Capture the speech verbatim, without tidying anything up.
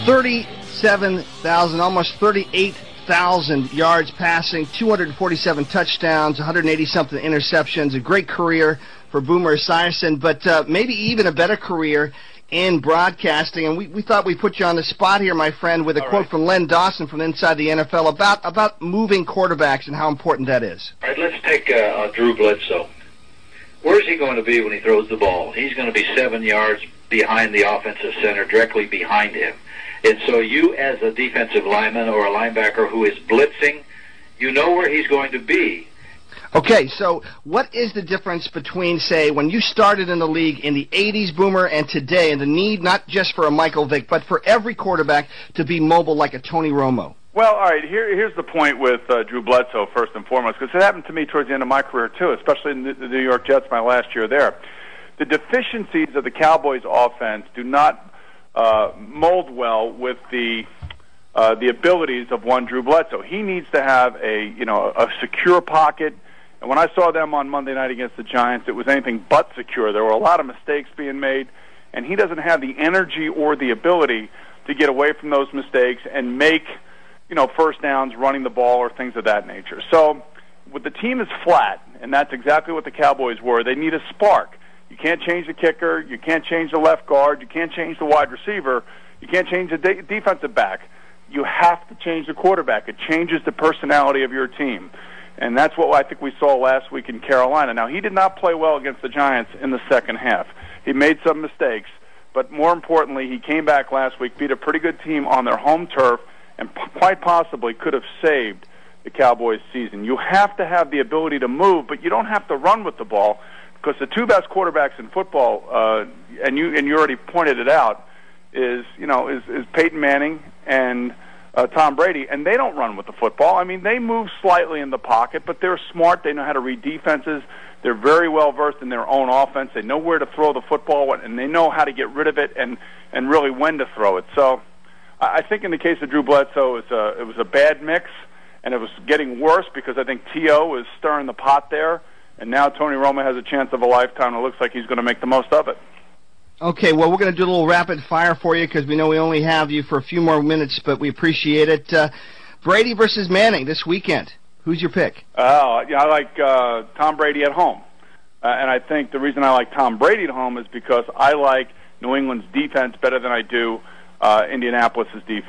thirty-seven thousand, almost thirty-eight thousand yards passing, two hundred forty-seven touchdowns, one hundred eighty-something interceptions. A great career for Boomer Esiason, but uh, maybe even a better career in broadcasting. And we, we thought we'd put you on the spot here, my friend, with a All quote right. from Len Dawson from Inside the N F L about, about moving quarterbacks and how important that is. All right, let's take uh, uh, Drew Bledsoe. Where's he going to be when he throws the ball? He's going to be seven yards behind the offensive center, directly behind him. And so you, as a defensive lineman or a linebacker who is blitzing, you know where he's going to be. Okay, so what is the difference between, say, when you started in the league in the eighties, Boomer, and today, and the need not just for a Michael Vick, but for every quarterback to be mobile like a Tony Romo? Well, all right, here, here's the point with uh, Drew Bledsoe, first and foremost, because it happened to me towards the end of my career, too, especially in the, the New York Jets my last year there. The deficiencies of the Cowboys' offense do not uh, mold well with the uh, the abilities of one Drew Bledsoe. He needs to have a, you know, a secure pocket. And when I saw them on Monday night against the Giants, it was anything but secure. There were a lot of mistakes being made, and he doesn't have the energy or the ability to get away from those mistakes and make, you know, first downs, running the ball, or things of that nature. So, with the team is flat, and that's exactly what the Cowboys were. They need a spark. You can't change the kicker. You can't change the left guard. You can't change the wide receiver. You can't change the de- defensive back. You have to change the quarterback. It changes the personality of your team. And that's what I think we saw last week in Carolina. Now, he did not play well against the Giants in the second half. He made some mistakes. But more importantly, he came back last week, beat a pretty good team on their home turf, and p- quite possibly could have saved the Cowboys' season. You have to have the ability to move, but you don't have to run with the ball, because the two best quarterbacks in football, uh, and you and you already pointed it out, is you know is, is Peyton Manning and uh, Tom Brady, and they don't run with the football. I mean, they move slightly in the pocket, but they're smart. They know how to read defenses. They're very well versed in their own offense. They know where to throw the football, and they know how to get rid of it, and and really when to throw it. So, I think in the case of Drew Bledsoe, it was a, it was a bad mix, and it was getting worse because I think T O was stirring the pot there. And now Tony Romo has a chance of a lifetime. It looks like he's going to make the most of it. Okay, well, we're going to do a little rapid fire for you because we know we only have you for a few more minutes, but we appreciate it. Uh, Brady versus Manning this weekend. Who's your pick? Oh, yeah, I like uh, Tom Brady at home. Uh, and I think the reason I like Tom Brady at home is because I like New England's defense better than I do uh, Indianapolis' defense.